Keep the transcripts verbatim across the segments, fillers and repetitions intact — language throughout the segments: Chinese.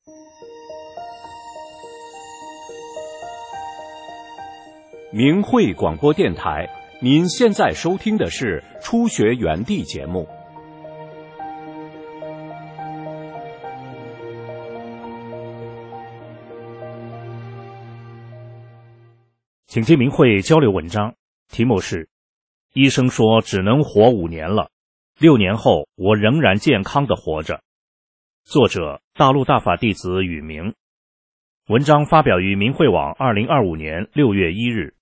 明慧广播电台，您现在收听的是初学园地节目。 请听明慧交流文章，题目是医生说只能活五年了，六年后我仍然健康地活着。作者大陆大法弟子宇明。文章发表于明慧网二零二五年六月一日。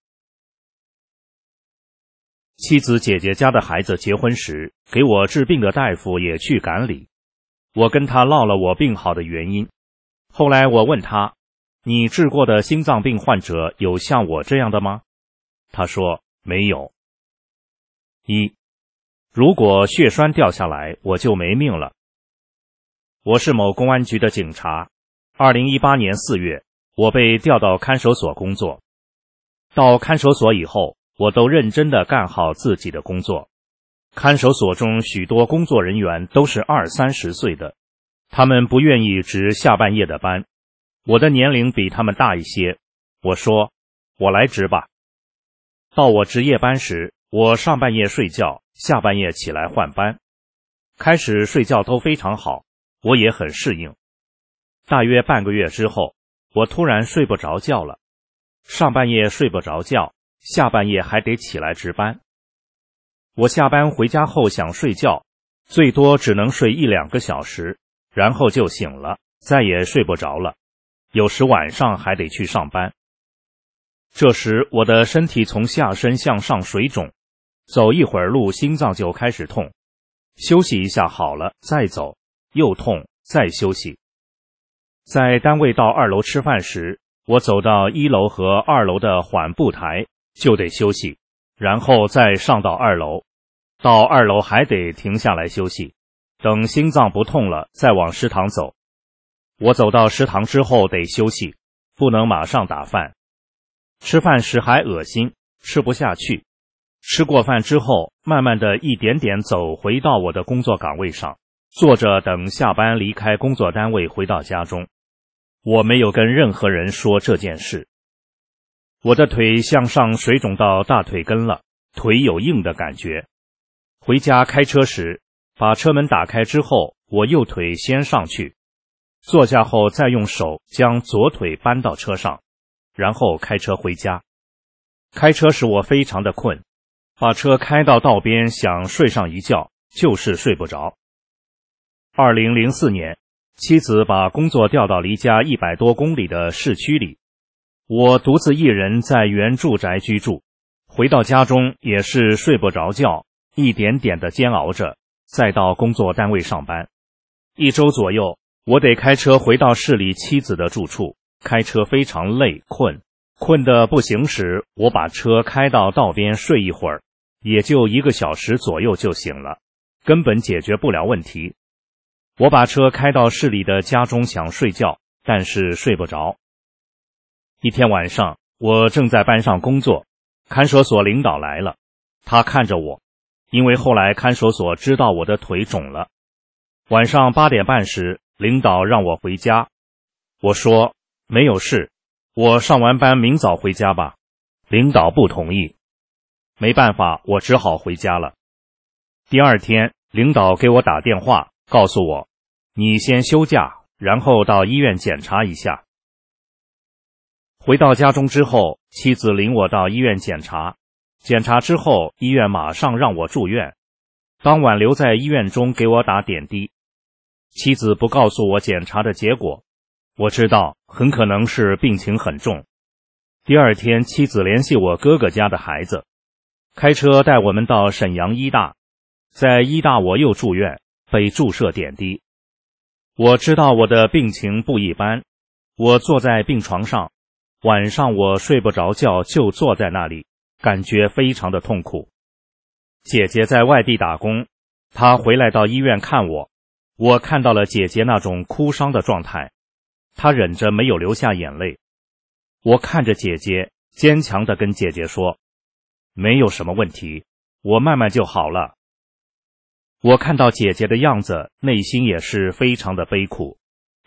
妻子姐姐家的孩子结婚时，给我治病的大夫也去赶礼。我跟他唠了我病好的原因。后来我问他，你治过的心脏病患者有像我这样的吗？他说没有。一，如果血栓掉下来，我就没命了。我是某公安局的警察，二零一八年四月，我被调到看守所工作。到看守所以后，我都认真地干好自己的工作。看守所中许多工作人员都是二三十岁的，他们不愿意值下半夜的班。我的年龄比他们大一些，我说我来值吧。到我值夜班时，我上半夜睡觉，下半夜起来换班。开始睡觉都非常好，我也很适应。大约半个月之后，我突然睡不着觉了，上半夜睡不着觉，下半夜还得起来值班。我下班回家后想睡觉，最多只能睡一两个小时，然后就醒了，再也睡不着了。有时晚上还得去上班。这时我的身体从下身向上水肿，走一会儿路心脏就开始痛，休息一下好了再走，又痛再休息。在单位到二楼吃饭时，我走到一楼和二楼的缓步台就得休息，然后再上到二楼，到二楼还得停下来休息，等心脏不痛了再往食堂走。我走到食堂之后得休息，不能马上打饭。吃饭时还恶心，吃不下去。吃过饭之后，慢慢的一点点走回到我的工作岗位上，坐着等下班离开工作单位回到家中。我没有跟任何人说这件事。我的腿向上水肿到大腿根了，腿有硬的感觉。回家开车时，把车门打开之后，我右腿先上去，坐下后再用手将左腿搬到车上，然后开车回家。开车时我非常的困，把车开到道边想睡上一觉，就是睡不着。二零零四年，妻子把工作调到离家一百多公里的市区里，我独自一人在原住宅居住。回到家中也是睡不着觉，一点点的煎熬着，再到工作单位上班。一周左右，我得开车回到市里妻子的住处，开车非常累困，困得不行时，我把车开到道边睡一会儿，也就一个小时左右就醒了，根本解决不了问题。我把车开到市里的家中想睡觉，但是睡不着。一天晚上，我正在班上工作，看守所领导来了，他看着我，因为后来看守所知道我的腿肿了。晚上八点半时，领导让我回家。我说没有事，我上完班明早回家吧。领导不同意。没办法，我只好回家了。第二天，领导给我打电话，告诉我，你先休假，然后到医院检查一下。回到家中之后，妻子领我到医院检查。检查之后，医院马上让我住院。当晚留在医院中给我打点滴。妻子不告诉我检查的结果，我知道很可能是病情很重。第二天，妻子联系我哥哥家的孩子，开车带我们到沈阳医大。在医大我又住院，被注射点滴。我知道我的病情不一般，我坐在病床上，晚上我睡不着觉，就坐在那里，感觉非常的痛苦。姐姐在外地打工，她回来到医院看我，我看到了姐姐那种哭伤的状态，她忍着没有流下眼泪。我看着姐姐，坚强地跟姐姐说，没有什么问题，我慢慢就好了。我看到姐姐的样子，内心也是非常的悲苦，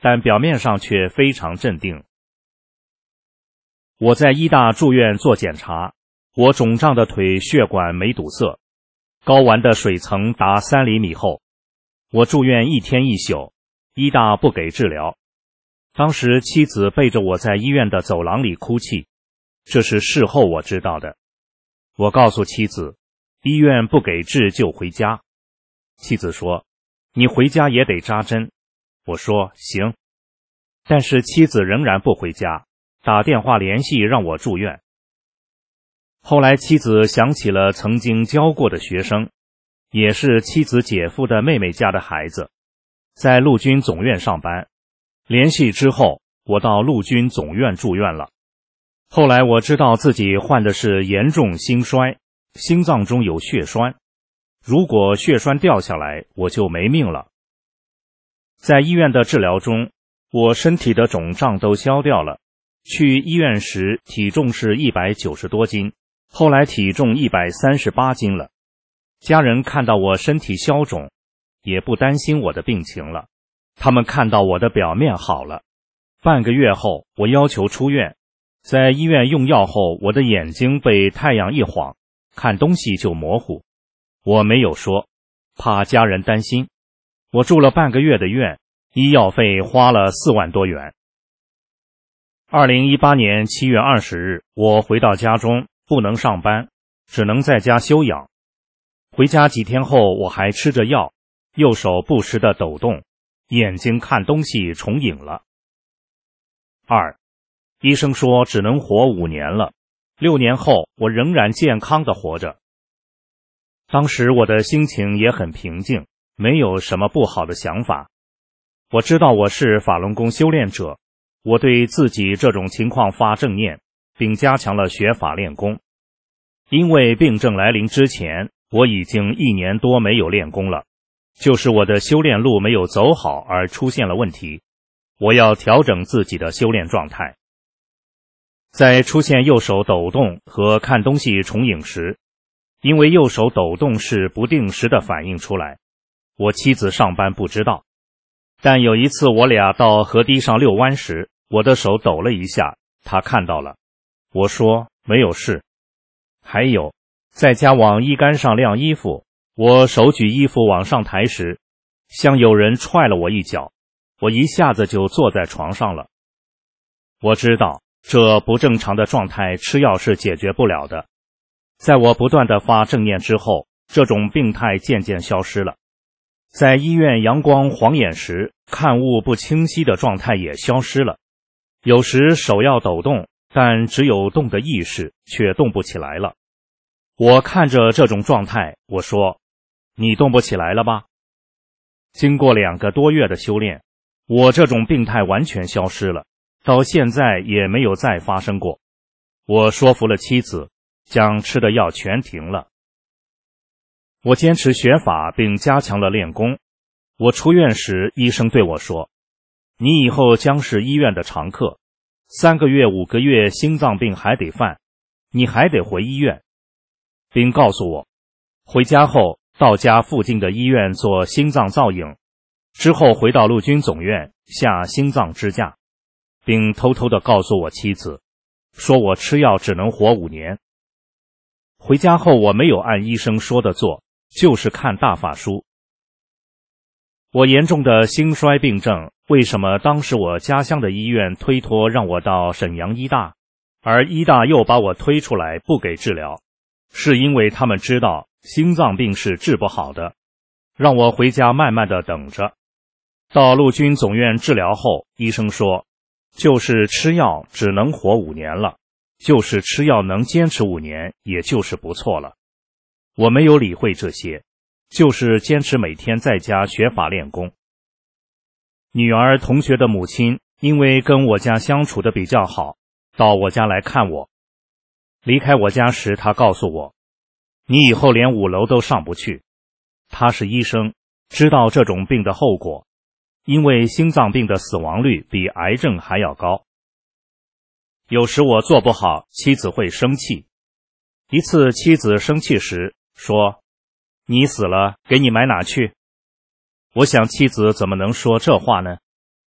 但表面上却非常镇定。我在医大住院做检查，我肿胀的腿血管没堵塞，睾丸的水层达三厘米厚。我住院一天一宿，医大不给治疗。当时妻子背着我在医院的走廊里哭泣，这是事后我知道的。我告诉妻子，医院不给治就回家。妻子说，你回家也得扎针。我说行，但是妻子仍然不回家，打电话联系让我住院。后来妻子想起了曾经教过的学生，也是妻子姐夫的妹妹家的孩子，在陆军总院上班。联系之后，我到陆军总院住院了。后来我知道自己患的是严重心衰，心脏中有血栓，如果血栓掉下来，我就没命了。在医院的治疗中，我身体的肿胀都消掉了。去医院时体重是一百九十多斤，后来体重一百三十八斤了。家人看到我身体消肿，也不担心我的病情了。他们看到我的表面好了。半个月后，我要求出院。在医院用药后，我的眼睛被太阳一晃，看东西就模糊。我没有说，怕家人担心。我住了半个月的院，医药费花了四万多元。二零一八年七月二十日，我回到家中，不能上班，只能在家休养。回家几天后，我还吃着药，右手不时地抖动，眼睛看东西重影了。二，医生说只能活五年了，六年后我仍然健康地活着。当时我的心情也很平静，没有什么不好的想法。我知道我是法轮功修炼者，我对自己这种情况发正念，并加强了学法练功。因为病症来临之前，我已经一年多没有练功了，就是我的修炼路没有走好而出现了问题，我要调整自己的修炼状态。在出现右手抖动和看东西重影时，因为右手抖动是不定时的反应出来，我妻子上班不知道。但有一次我俩到河堤上遛弯时，我的手抖了一下，她看到了。我说没有事。还有，在家往衣杆上晾衣服，我手举衣服往上抬时，像有人踹了我一脚，我一下子就坐在床上了。我知道这不正常的状态吃药是解决不了的。在我不断地发正念之后，这种病态渐渐消失了。在医院阳光晃眼时，看物不清晰的状态也消失了。有时手要抖动，但只有动的意识，却动不起来了。我看着这种状态，我说，你动不起来了吧？经过两个多月的修炼，我这种病态完全消失了，到现在也没有再发生过。我说服了妻子，将吃的药全停了。我坚持学法并加强了练功。我出院时，医生对我说，你以后将是医院的常客，三个月五个月心脏病还得犯，你还得回医院，并告诉我，回家后到家附近的医院做心脏造影，之后回到陆军总院下心脏支架，并偷偷地告诉我妻子，说我吃药只能活五年。回家后我没有按医生说的做，就是看大法书。我严重的心衰病症，为什么当时我家乡的医院推脱让我到沈阳医大，而医大又把我推出来不给治疗？是因为他们知道心脏病是治不好的，让我回家慢慢的等着。到陆军总院治疗后，医生说，就是吃药只能活五年了，就是吃药能坚持五年，也就是不错了。我没有理会这些，就是坚持每天在家学法练功。女儿同学的母亲因为跟我家相处的比较好，到我家来看我。离开我家时，她告诉我，你以后连五楼都上不去。她是医生，知道这种病的后果，因为心脏病的死亡率比癌症还要高。有时我做不好，妻子会生气。一次妻子生气时说，你死了，给你买哪去？我想妻子怎么能说这话呢？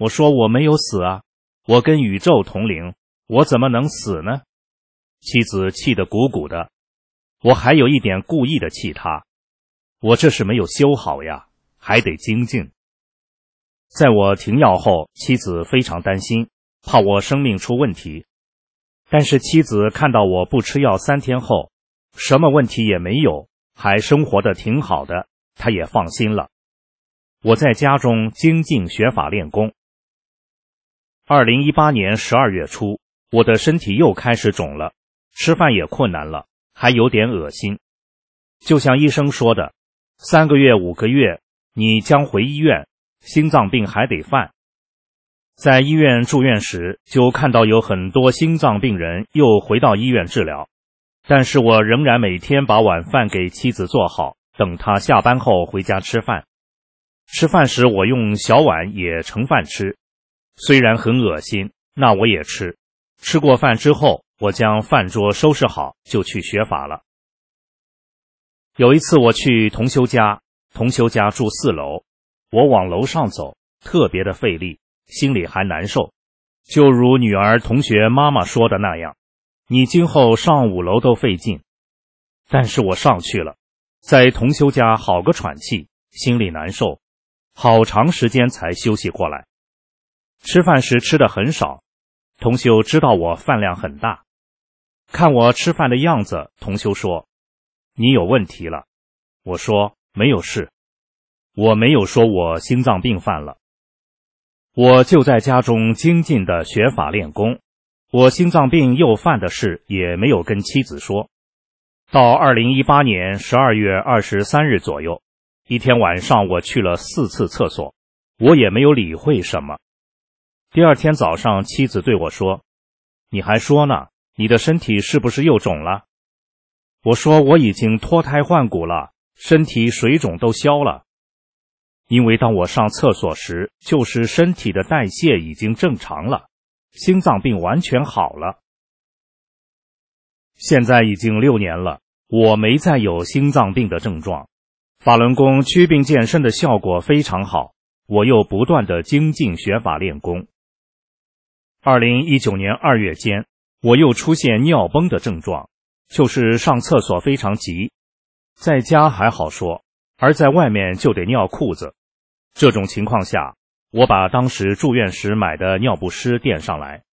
我说我没有死啊，我跟宇宙同龄，我怎么能死呢？妻子气得鼓鼓的，我还有一点故意的气他，我这是没有修好呀，还得精进。在我停药后，妻子非常担心，怕我生命出问题。但是妻子看到我不吃药三天后，什么问题也没有，还生活得挺好的，她也放心了。我在家中精进学法练功。二零一八年十二月初，我的身体又开始肿了，吃饭也困难了，还有点恶心。就像医生说的，三个月五个月你将回医院，心脏病还得犯。在医院住院时，就看到有很多心脏病人又回到医院治疗，但是我仍然每天把晚饭给妻子做好，等她下班后回家吃饭。吃饭时我用小碗也盛饭吃，虽然很恶心，那我也吃。吃过饭之后，我将饭桌收拾好，就去学法了。有一次我去同修家，同修家住四楼，我往楼上走，特别的费力，心里还难受。就如女儿同学妈妈说的那样，你今后上五楼都费劲。但是我上去了，在同修家好个喘气，心里难受，好长时间才休息过来。吃饭时吃的很少，同修知道我饭量很大，看我吃饭的样子，同修说，你有问题了。我说没有事，我没有说我心脏病犯了。我就在家中精进的学法练功，我心脏病又犯的事也没有跟妻子说。到二零一八年十二月二十三日左右，一天晚上我去了四次厕所，我也没有理会什么。第二天早上，妻子对我说，你还说呢，你的身体是不是又肿了？我说我已经脱胎换骨了，身体水肿都消了。因为当我上厕所时，就是身体的代谢已经正常了，心脏病完全好了。现在已经六年了，我没再有心脏病的症状。法轮功祛病健身的效果非常好，我又不断的精进学法练功。二零一九年二月间，我又出现尿崩的症状，就是上厕所非常急，在家还好说，而在外面就得尿裤子。这种情况下，我把当时住院时买的尿不湿垫上来。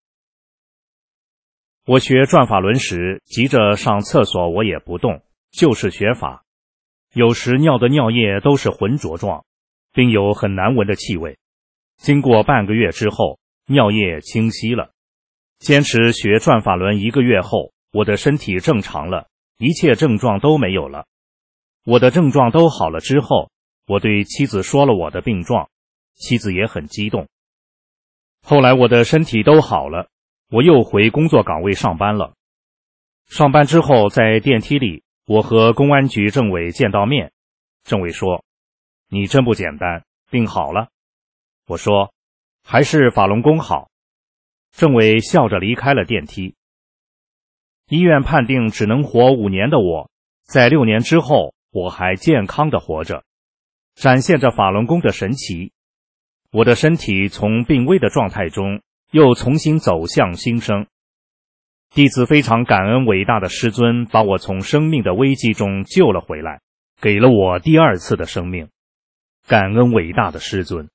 我学转法轮时，急着上厕所我也不动，就是学法。有时尿的尿液都是浑浊状，并有很难闻的气味。经过半个月之后，尿液清晰了。坚持学转法轮一个月后，我的身体正常了，一切症状都没有了。我的症状都好了之后，我对妻子说了我的病状，妻子也很激动。后来我的身体都好了，我又回工作岗位上班了。上班之后，在电梯里，我和公安局政委见到面，政委说，你真不简单，病好了。我说，还是法轮功好。政委笑着离开了电梯。医院判定只能活五年的我，在六年之后，我还健康的活着，展现着法轮功的神奇。我的身体从病危的状态中又重新走向新生。弟子非常感恩伟大的师尊，把我从生命的危机中救了回来，给了我第二次的生命。感恩伟大的师尊。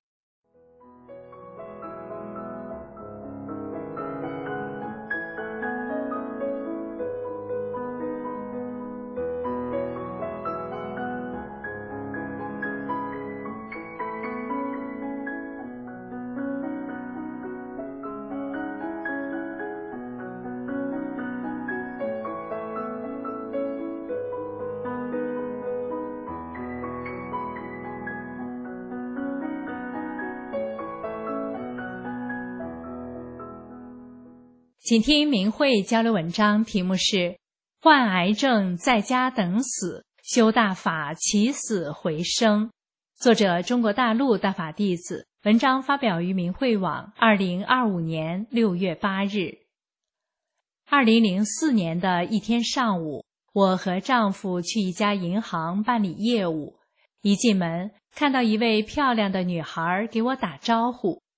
请听明慧交流文章，题目是患癌症在家等死，修大法起死回生，作者中国大陆大法弟子，文章发表于明慧网二零二五年六月八日。二零零四年的一天上午，我和丈夫去一家银行办理业务，一进门看到一位漂亮的女孩给我打招呼，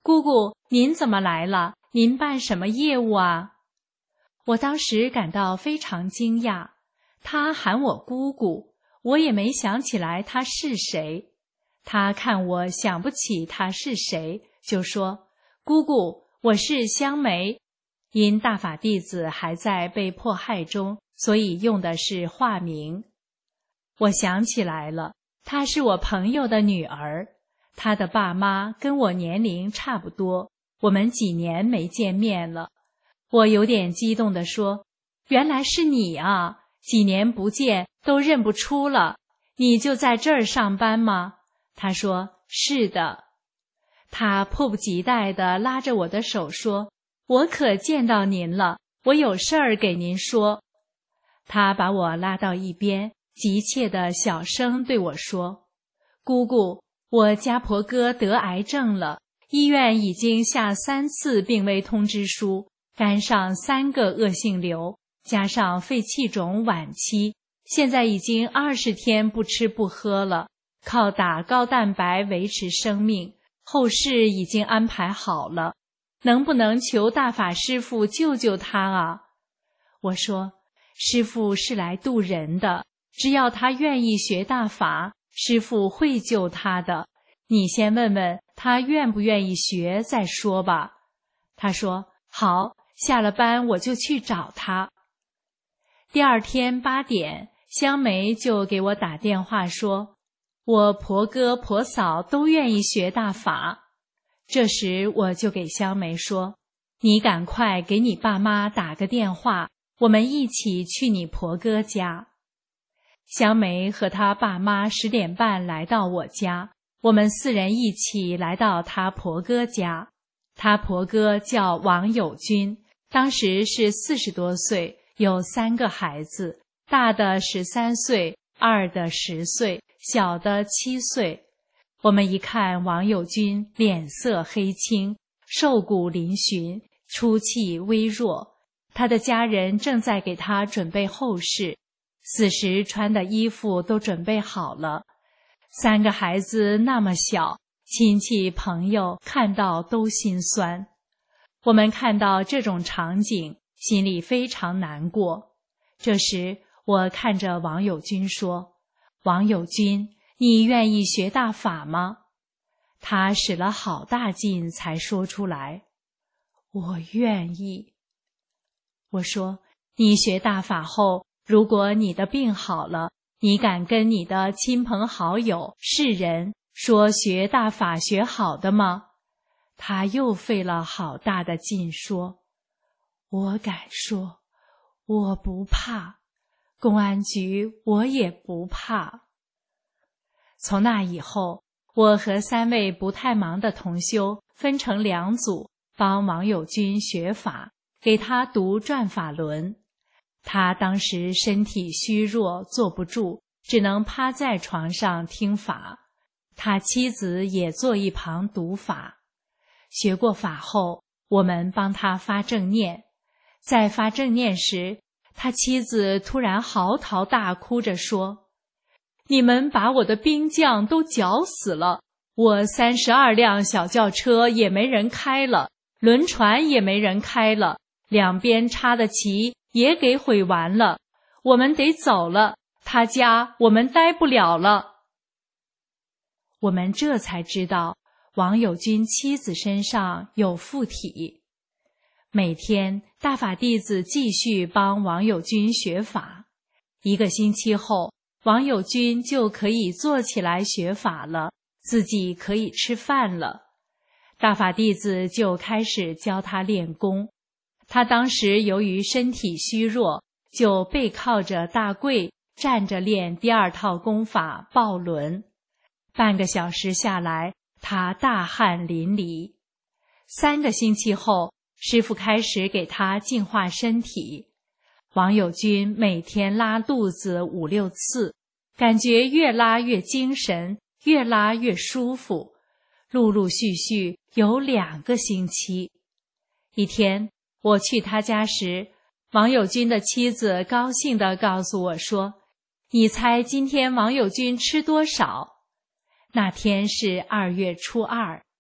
姑姑，您怎么来了？您办什么业务啊？”我当时感到非常惊讶，他喊我姑姑，我也没想起来他是谁。他看我想不起他是谁，就说：“姑姑，我是香梅。”因大法弟子还在被迫害中，所以用的是化名。我想起来了，她是我朋友的女儿，她的爸妈跟我年龄差不多，我们几年没见面了。我有点激动地说：“原来是你啊，几年不见都认不出了，你就在这儿上班吗？”他说：“是的。”他迫不及待地拉着我的手说：“我可见到您了，我有事儿给您说。”他把我拉到一边，急切地小声对我说：“姑姑，我家婆哥得癌症了，医院已经下三次病危通知书，肝上三个恶性瘤，加上肺气肿晚期，现在已经二十天不吃不喝了，靠打高蛋白维持生命，后事已经安排好了，能不能求大法师父救救他啊？”我说：“师父是来渡人的，只要他愿意学大法，师父会救他的。你先问问他愿不愿意学再说吧。”他说：“好，下了班我就去找他。”第二天八点，香梅就给我打电话说：“我婆哥婆嫂都愿意学大法。”这时我就给香梅说：“你赶快给你爸妈打个电话，我们一起去你婆哥家。”香梅和她爸妈十点半来到我家，我们四人一起来到她婆哥家。她婆哥叫王友军，当时是四十多岁，有三个孩子，大的十三岁，二的十岁，小的七岁。我们一看王友军脸色黑青，瘦骨嶙峋，出气微弱，他的家人正在给他准备后事，死时穿的衣服都准备好了。三个孩子那么小，亲戚朋友看到都心酸。我们看到这种场景，心里非常难过。这时我看着王友军说：“王友军，你愿意学大法吗？”他使了好大劲才说出来：“我愿意。”我说：“你学大法后，如果你的病好了，你敢跟你的亲朋好友、世人说学大法学好的吗？”他又费了好大的劲说：“我敢说，我不怕，公安局我也不怕。”从那以后，我和三位不太忙的同修分成两组，帮王友军学法，给他读转法轮。他当时身体虚弱，坐不住，只能趴在床上听法。他妻子也坐一旁读法。学过法后，我们帮他发正念。在发正念时，他妻子突然嚎啕大哭着说：“你们把我的兵将都绞死了，我三十二辆小轿车也没人开了，轮船也没人开了，两边插的旗也给毁完了，我们得走了，他家我们待不了了。”我们这才知道王友军妻子身上有附体。每天大法弟子继续帮王友军学法，一个星期后，王友军就可以坐起来学法了，自己可以吃饭了。大法弟子就开始教他练功。他当时由于身体虚弱，就背靠着大柜，站着练第二套功法抱轮。半个小时下来，他大汗淋漓。三个星期后，师父开始给他净化身体。王友军每天拉肚子五六次，感觉越拉越精神，越拉越舒服，陆陆续续有两个星期。一天我去他家时，王友军的妻子高兴地告诉我说：“你猜今天王友军吃多少？”那天是二月初二，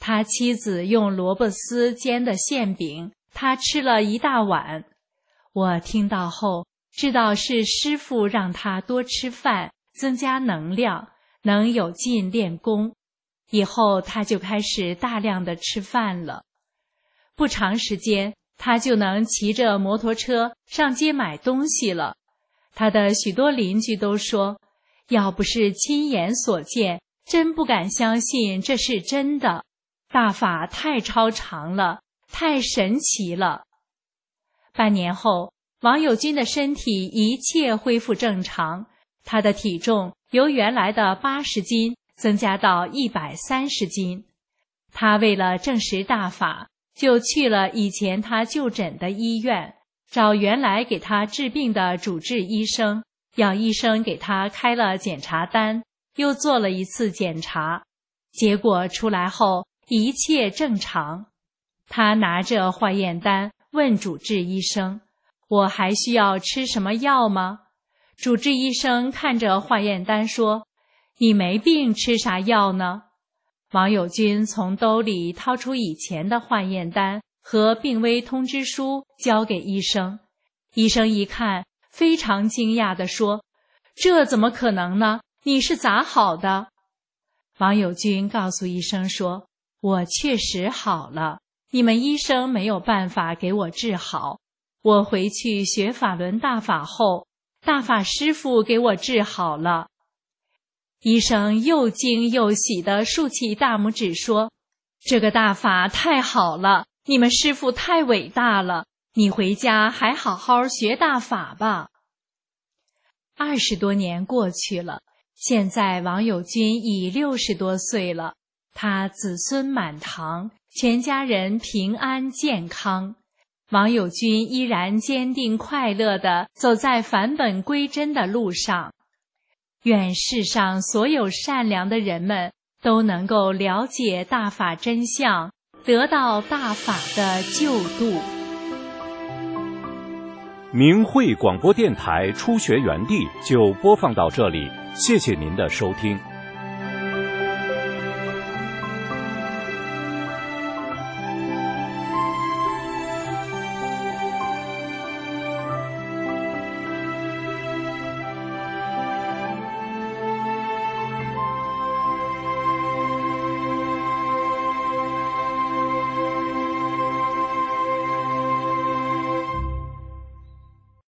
他妻子用萝卜丝煎的馅饼，他吃了一大碗。我听到后，知道是师父让他多吃饭，增加能量，能有劲练功。以后他就开始大量的吃饭了。不长时间，他就能骑着摩托车上街买东西了。他的许多邻居都说，要不是亲眼所见，真不敢相信这是真的。大法太超常了，太神奇了。半年后，王友军的身体一切恢复正常，他的体重由原来的八十斤增加到一百三十斤。他为了证实大法，就去了以前他就诊的医院，找原来给他治病的主治医生，要医生给他开了检查单，又做了一次检查。结果出来后，一切正常。他拿着化验单问主治医生，我还需要吃什么药吗？主治医生看着化验单说，你没病吃啥药呢？王友军从兜里掏出以前的化验单和病危通知书交给医生。医生一看，非常惊讶地说，这怎么可能呢？你是咋好的？王友军告诉医生说，我确实好了，你们医生没有办法给我治好。我回去学法轮大法后，大法师父给我治好了。医生又惊又喜地竖起大拇指说，这个大法太好了，你们师父太伟大了，你回家还好好学大法吧。二十多年过去了，现在王友军已六十多岁了，他子孙满堂，全家人平安健康。王友军依然坚定快乐地走在返本归真的路上。愿世上所有善良的人们都能够了解大法真相，得到大法的救度。 明慧广播电台初学园地就播放到这里，谢谢您的收听。